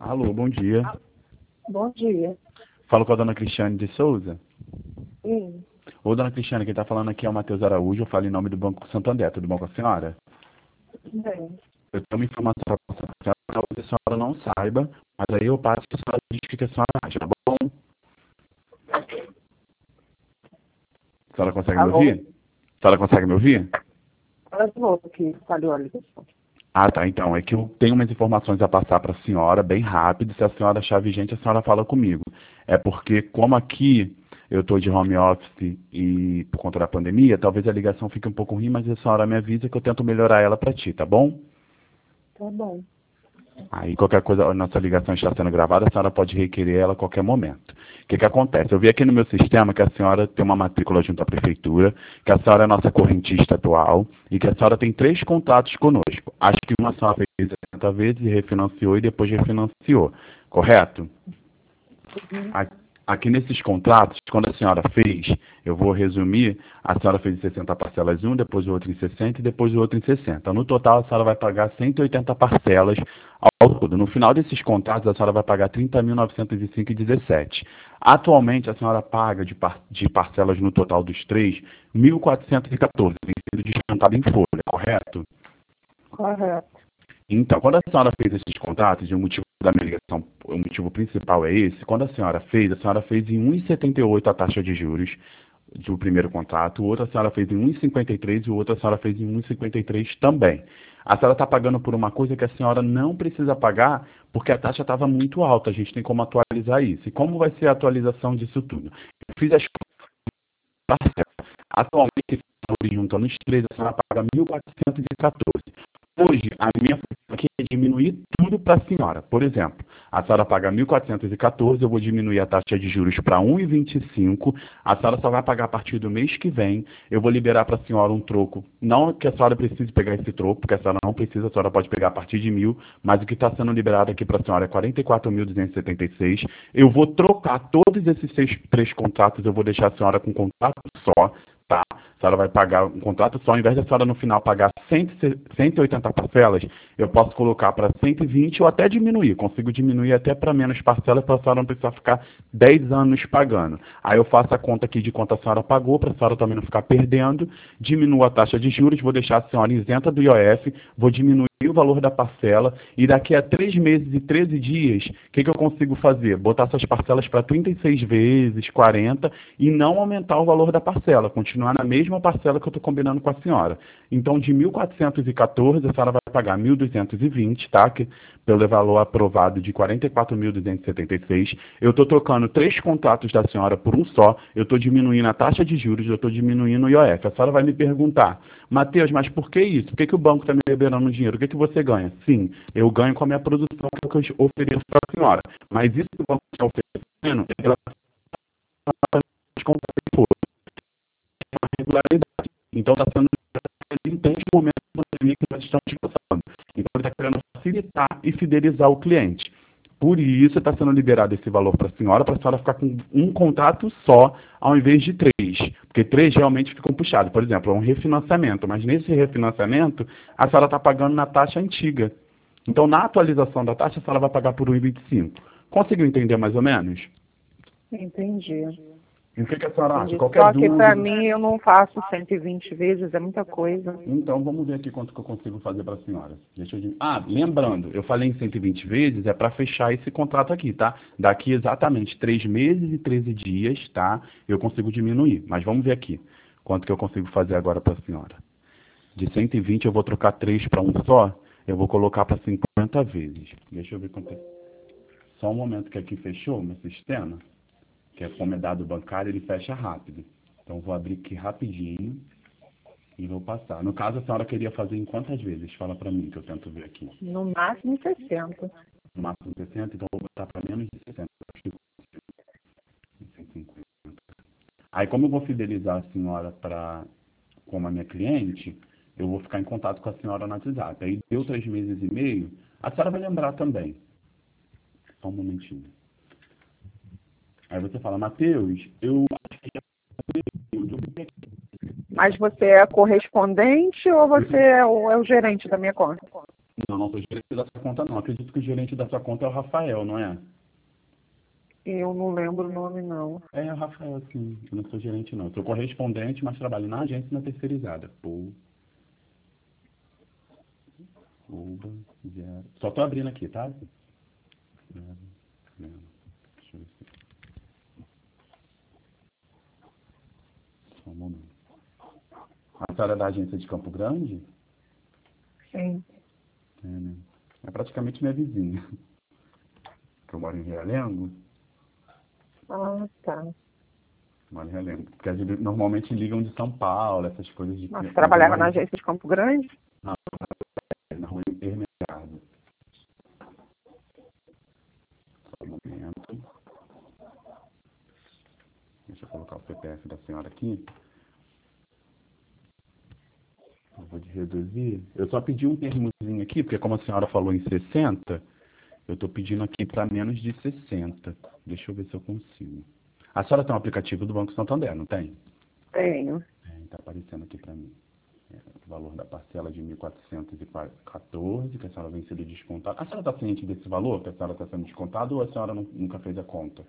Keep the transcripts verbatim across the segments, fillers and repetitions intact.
Alô, bom dia. Bom dia. Falo com a dona Cristiane de Souza. Sim. Ô, dona Cristiane, quem está falando aqui é o Matheus Araújo. Eu falo em nome do Banco Santander. Tudo bom com a senhora? Bem. Eu tenho uma informação para a senhora, talvez a senhora não saiba, mas aí eu passo e a senhora diz o que a senhora acha, tá bom? A senhora consegue me Alô? ouvir? A senhora consegue me ouvir? Fala de novo que falhou a ligação. Ah, tá. Então, é que eu tenho umas informações a passar para a senhora, bem rápido. Se a senhora achar vigente, a senhora fala comigo. É porque, como aqui eu estou de home office e por conta da pandemia, talvez a ligação fique um pouco ruim, mas a senhora me avisa que eu tento melhorar ela para ti, tá bom? Tá bom. Aí qualquer coisa, a nossa ligação está sendo gravada, a senhora pode requerer ela a qualquer momento. O que que acontece? Eu vi aqui no meu sistema que a senhora tem uma matrícula junto à prefeitura, que a senhora é nossa correntista atual e que a senhora tem três contratos conosco. Acho que uma a senhora fez sessenta vezes e refinanciou e depois refinanciou, correto? Uhum. A- Aqui nesses contratos, quando a senhora fez, eu vou resumir, a senhora fez em sessenta parcelas um, depois o outro em sessenta e depois o outro em sessenta. No total, a senhora vai pagar cento e oitenta parcelas ao todo. No final desses contratos, a senhora vai pagar trinta mil novecentos e cinco vírgula dezessete. Atualmente, a senhora paga de, par de parcelas no total dos três, mil quatrocentos e quatorze, vem sendo descontado em folha, correto? Correto. Então, quando a senhora fez esses contratos, e o motivo da minha ligação, o motivo principal é esse, quando a senhora fez, a senhora fez em um vírgula setenta e oito a taxa de juros do primeiro contrato, o outro a senhora fez em um vírgula cinquenta e três e o outro a senhora fez em um vírgula cinquenta e três também. A senhora está pagando por uma coisa que a senhora não precisa pagar porque a taxa estava muito alta, a gente tem como atualizar isso. E como vai ser a atualização disso tudo? Eu fiz as parcelas. Atualmente, se junta nos três, a senhora paga mil quatrocentos e quatorze. Hoje, a minha função aqui é diminuir tudo para a senhora. Por exemplo, a senhora paga mil quatrocentos e quatorze, eu vou diminuir a taxa de juros para um vírgula vinte e cinco, a senhora só vai pagar a partir do mês que vem, eu vou liberar para a senhora um troco, não que a senhora precise pegar esse troco, porque a senhora não precisa, a senhora pode pegar a partir de mil, mas o que está sendo liberado aqui para a senhora é quarenta e quatro mil duzentos e setenta e seis, eu vou trocar todos esses seis, três contratos, eu vou deixar a senhora com um contrato só, tá? A senhora vai pagar um contrato só, ao invés da senhora no final pagar cento e oitenta parcelas, eu posso colocar para cento e vinte ou até diminuir. Consigo diminuir até para menos parcelas para a senhora não precisar ficar dez anos pagando. Aí eu faço a conta aqui de quanto a senhora pagou, para a senhora também não ficar perdendo, diminuo a taxa de juros, vou deixar a senhora isenta do I O F, vou diminuir o valor da parcela e daqui a três meses e treze dias, o que, que eu consigo fazer? Botar essas parcelas para trinta e seis vezes, quarenta e não aumentar o valor da parcela, continuar na mesma parcela que eu estou combinando com a senhora. Então, de mil quatrocentos e quatorze, a senhora vai pagar mil duzentos e vinte, tá? Que, pelo valor aprovado de quarenta e quatro mil duzentos e setenta e seis. Eu estou trocando três contratos da senhora por um só, eu estou diminuindo a taxa de juros, eu estou diminuindo o I O F. A senhora vai me perguntar, Matheus, mas por que isso? Por que, que o banco está me liberando dinheiro? O que, que você ganha? Sim, eu ganho com a minha produção, que é o que eu ofereço para a senhora. Mas isso que o banco está oferecendo é pela regularidade. Então está sendo entende o momento da pandemia que nós estamos passando. Então ele está querendo facilitar e fidelizar o cliente. Por isso está sendo liberado esse valor para a senhora, para a senhora ficar com um contrato só, ao invés de três. Porque três realmente ficam puxados. Por exemplo, é um refinanciamento, mas nesse refinanciamento, a senhora está pagando na taxa antiga. Então, na atualização da taxa, a senhora vai pagar por um vírgula vinte e cinco. Conseguiu entender mais ou menos? Entendi. E o que, que a senhora acha? Entendi. Qualquer Só que para dúvida? mim eu não faço cento e vinte vezes, é muita coisa. Então, vamos ver aqui quanto que eu consigo fazer para a senhora. Deixa eu... Ah, lembrando, eu falei em cento e vinte vezes, é para fechar esse contrato aqui, tá? Daqui exatamente três meses e treze dias, tá? Eu consigo diminuir. Mas vamos ver aqui quanto que eu consigo fazer agora para a senhora. De cento e vinte eu vou trocar três para um só, eu vou colocar para cinquenta vezes. Deixa eu ver quanto é. Só um momento que aqui fechou meu sistema, que é como é dado bancário, ele fecha rápido. Então, vou abrir aqui rapidinho. E vou passar. No caso, a senhora queria fazer em quantas vezes? Fala para mim, que eu tento ver aqui. No máximo sessenta. No máximo sessenta, então eu vou botar para menos de sessenta. Acho que cento e cinquenta. Aí, como eu vou fidelizar a senhora para como a minha cliente, eu vou ficar em contato com a senhora no WhatsApp. Aí, deu três meses e meio, a senhora vai lembrar também. Só um momentinho. Aí você fala, Matheus, eu acho que já Mas você é correspondente ou você é o, é o gerente da minha conta? Não, não sou gerente dessa conta, não. Acredito que o gerente dessa conta é o Rafael, não é? Eu não lembro o nome, não. É, o Rafael, sim. Eu não sou gerente, não. Eu sou correspondente, mas trabalho na agência e na terceirizada. Pô. Uba, zero. Só tô abrindo aqui, tá? Zero, zero. Deixa eu ver se... Só um momento. A senhora é da agência de Campo Grande? Sim. É, né? É praticamente minha vizinha. Que eu moro em Realengo. Ah, tá. Moro em Realengo. Porque eles normalmente ligam de São Paulo, essas coisas de... Mas você Mas eu trabalhava moro na em... agência de Campo Grande? Na, na rua Intermercado. Só um momento. Deixa eu colocar o C P F da senhora aqui. Eu vou de reduzir. Eu só pedi um termozinho aqui, porque como a senhora falou em sessenta, eu estou pedindo aqui para menos de sessenta. Deixa eu ver se eu consigo. A senhora tem um aplicativo do Banco Santander, não tem? Tenho. Tem, está aparecendo aqui para mim. É, o valor da parcela de mil quatrocentos e quatorze, que a senhora vem sendo descontada. A senhora está ciente desse valor, que a senhora está sendo descontada, ou a senhora não- nunca fez a conta?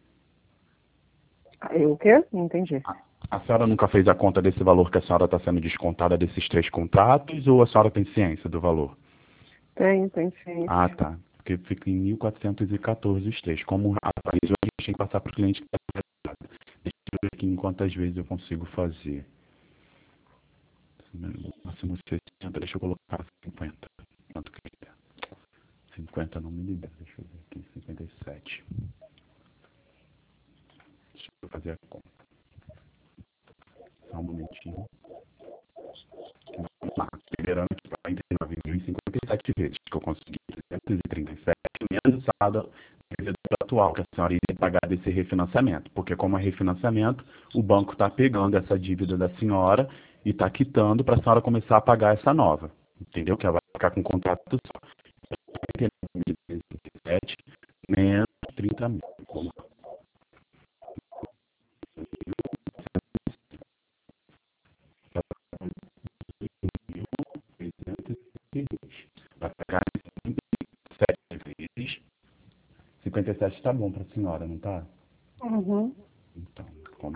Ah, eu o quê? Não entendi. A, a senhora nunca fez a conta desse valor que a senhora está sendo descontada desses três contratos, ou a senhora tem ciência do valor? Tenho, tenho Ah, ciência. tá. Porque fica em mil quatrocentos e quatorze os três. Como atualizou, a gente tem que passar para o cliente que está atrasado. Deixa eu ver aqui em quantas vezes eu consigo fazer. Máximo sessenta, deixa eu colocar cinquenta. Quanto que é? cinquenta não me libera, deixa eu ver aqui. cinquenta e sete. Deixa eu fazer a conta. Só um momentinho. Vamos lá. Liberando aqui quarenta e nove mil e cinquenta e sete vezes que eu consegui. trezentos e trinta e sete menos o saldo atual que a senhora iria pagar desse refinanciamento, porque como é refinanciamento, o banco está pegando essa dívida da senhora e está quitando para a senhora começar a pagar essa nova, entendeu? Que ela vai ficar com um contrato só. quarenta e nove mil e trinta e sete menos trinta mil. Vamos lá. Vai pagar sete vezes. cinquenta e sete está bom para a senhora, não está? Uhum. Então, como...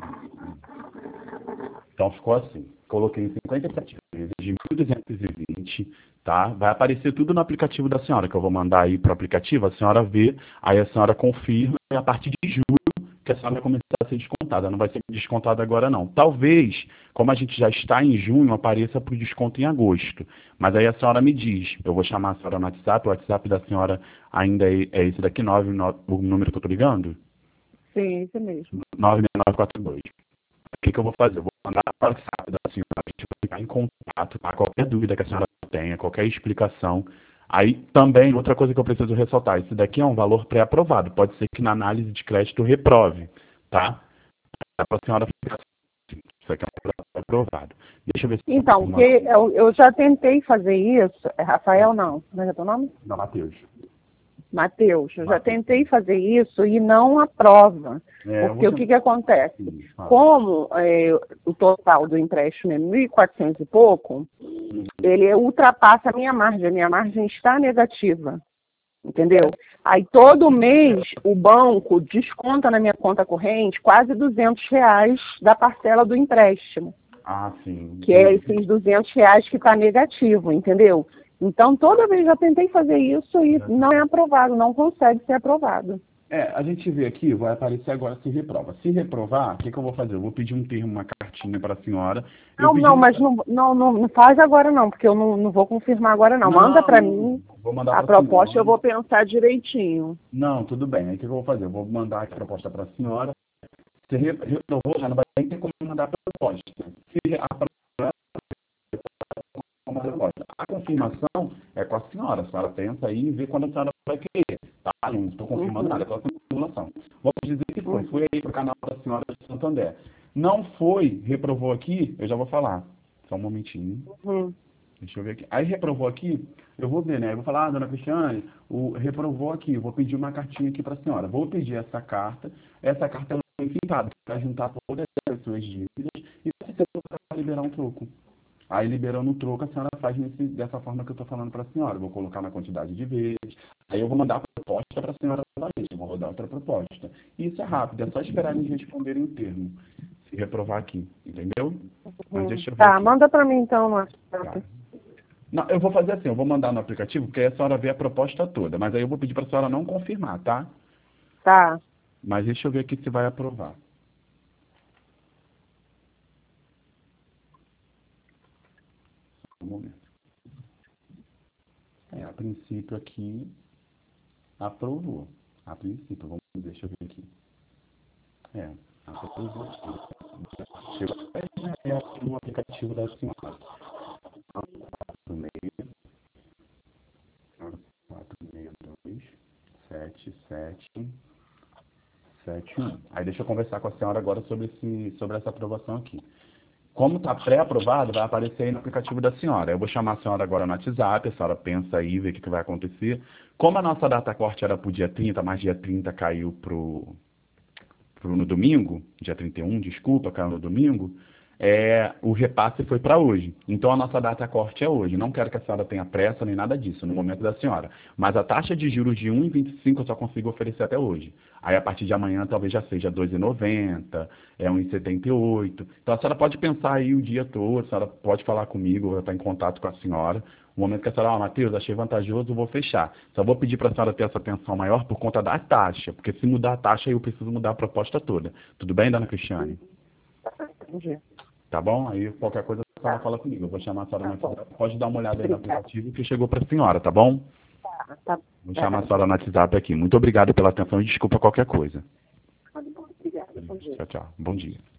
então ficou assim. Coloquei cinquenta e sete vezes de mil duzentos e vinte, tá? Vai aparecer tudo no aplicativo da senhora, que eu vou mandar aí para o aplicativo, a senhora vê, aí a senhora confirma e a partir de julho que a senhora vai começar a ser descontada. Não vai ser descontada agora não. Talvez, como a gente já está em junho, apareça para o desconto em agosto. Mas aí a senhora me diz, eu vou chamar a senhora no WhatsApp, o WhatsApp da senhora ainda é, é esse daqui, nove, nove, o número que eu estou ligando? Sim, isso mesmo. nove seis nove quatro dois. O que, que eu vou fazer? Eu vou mandar para o WhatsApp da senhora, a gente vai ficar em contato, tá? Qualquer dúvida que a senhora tenha, qualquer explicação. Aí também, outra coisa que eu preciso ressaltar, isso daqui é um valor pré-aprovado. Pode ser que na análise de crédito reprove, tá? Dá para a senhora ficar assim, isso aqui é um valor pré-aprovado. Deixa eu ver se eu Então, consigo que eu, eu já tentei fazer isso. É Rafael, não. Como é que é teu nome? mandar Matheus. Matheus, eu já Matheus. tentei fazer isso e não aprova. É, eu Porque vou o que, que acontece? Sim, fala. Como é, o total do empréstimo é mil e quatrocentos e pouco, ele ultrapassa a minha margem. A minha margem está negativa. Entendeu? Aí todo mês o banco desconta na minha conta corrente quase duzentos reais da parcela do empréstimo, Ah, sim. que é Entendi. esses duzentos reais que está negativo, entendeu? Então toda vez já tentei fazer isso e não é aprovado, não consegue ser aprovado. É, a gente vê aqui, vai aparecer agora se reprova. Se reprovar, o que, que eu vou fazer? Eu vou pedir um termo, uma cartinha para a senhora. Eu Não, pedi não, uma... mas não, não, não, não faz agora não, porque eu não, não vou confirmar agora não. Manda para mim Vou mandar a para a proposta, eu senhora. vou pensar direitinho. Não, tudo bem. Aí o que, que eu vou fazer? Eu vou mandar a proposta para a senhora. Se re- reprovou, já não vai nem ter como mandar a proposta. Se aprovar, uma proposta. A confirmação é com a senhora. A senhora pensa aí e vê quando a senhora vai querer. Tá? Não estou confirmando Uhum, nada, é só simulação. Vamos dizer que foi. uhum, Foi aí para o canal da senhora de Santander. Não foi, reprovou aqui, eu já vou falar. Só um momentinho. uhum. Deixa eu ver aqui. Aí reprovou aqui, eu vou ver, né? Eu vou falar, ah, dona Cristiane, o reprovou aqui, eu vou pedir uma cartinha aqui para a senhora. Vou pedir essa carta. Essa carta é enviada para juntar todas as suas dívidas e você para liberar um troco. Aí, liberando o troco, a senhora faz nesse, dessa forma que eu estou falando para a senhora. Eu vou colocar na quantidade de vezes. Aí eu vou mandar a proposta para a senhora novamente. Eu vou rodar outra proposta. E isso é rápido, é só esperar eles responderem o termo. Se reprovar aqui, entendeu? Mas deixa eu ver Tá, aqui. manda para mim então no WhatsApp. Tá. Não, eu vou fazer assim, eu vou mandar no aplicativo, porque aí a senhora vê a proposta toda. Mas aí eu vou pedir para a senhora não confirmar, tá? Tá. Mas deixa eu ver aqui se vai aprovar. Um momento. É, a princípio aqui aprovou. A princípio, vamos, deixa eu ver aqui. É, aprovou. Chegou até no aplicativo da senhora. quatro seis, quatro seis dois, sete sete sete um. Aí deixa eu conversar com a senhora agora sobre, esse, sobre essa aprovação aqui. Como está pré-aprovado, vai aparecer aí no aplicativo da senhora. Eu vou chamar a senhora agora no WhatsApp, a senhora pensa aí, vê o que, que vai acontecer. Como a nossa data corte era para o dia trinta, mas dia trinta caiu pro, pro, no domingo, dia trinta e um, desculpa, caiu no domingo, é, o repasse foi para hoje. Então a nossa data corte é hoje. Não quero que a senhora tenha pressa nem nada disso, no momento da senhora. Mas a taxa de juros de um vírgula vinte e cinco eu só consigo oferecer até hoje. Aí a partir de amanhã talvez já seja dois vírgula noventa, é um vírgula setenta e oito. Então a senhora pode pensar aí o dia todo, a senhora pode falar comigo, eu vou estar em contato com a senhora. No momento que a senhora, ah, Matheus, achei vantajoso, eu vou fechar. Só vou pedir para a senhora ter essa atenção maior por conta da taxa, porque se mudar a taxa, eu preciso mudar a proposta toda. Tudo bem, dona Cristiane? Entendi. Tá bom? Aí qualquer coisa a senhora Tá. fala comigo. Eu vou chamar a senhora Tá no bom. WhatsApp. Pode dar uma olhada aí no Obrigada. aplicativo que chegou para a senhora, tá bom? Tá, tá. Vou chamar a senhora no WhatsApp aqui. Muito obrigado pela atenção e desculpa qualquer coisa. Obrigada. Bom dia. Tchau, tchau. Bom dia.